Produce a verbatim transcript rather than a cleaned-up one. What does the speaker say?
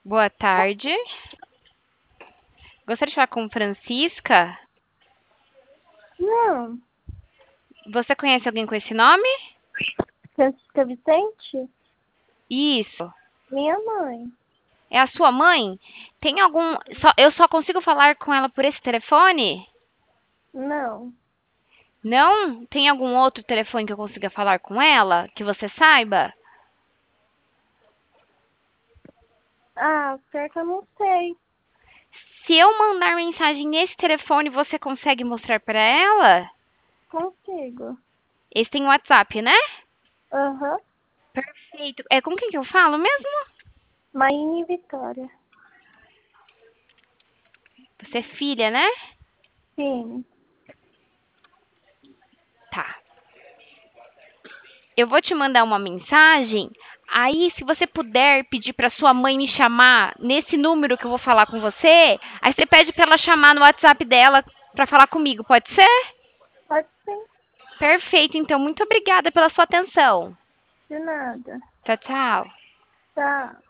Boa tarde. Gostaria de falar com Francisca. Não, Você conhece alguém com esse nome? Francisca Vicente? Isso. Minha mãe. É a sua mãe? Tem algum. Só, eu só consigo falar com ela por esse telefone? Não. Não? Tem algum outro telefone que eu consiga falar com ela? Que você saiba? Ah, pior que eu não sei. Se eu mandar mensagem nesse telefone, você consegue mostrar para ela? Consigo. Esse tem WhatsApp, né? Aham. Perfeito. É com quem que eu falo mesmo? Maine e Vitória. Você é filha, né? Sim. Tá. Eu vou te mandar uma mensagem. Aí, se você puder pedir para sua mãe me chamar nesse número que eu vou falar com você, aí você pede para ela chamar no WhatsApp dela para falar comigo, pode ser? Pode ser. Perfeito, então muito obrigada pela sua atenção. De nada. Tchau, tchau. Tá.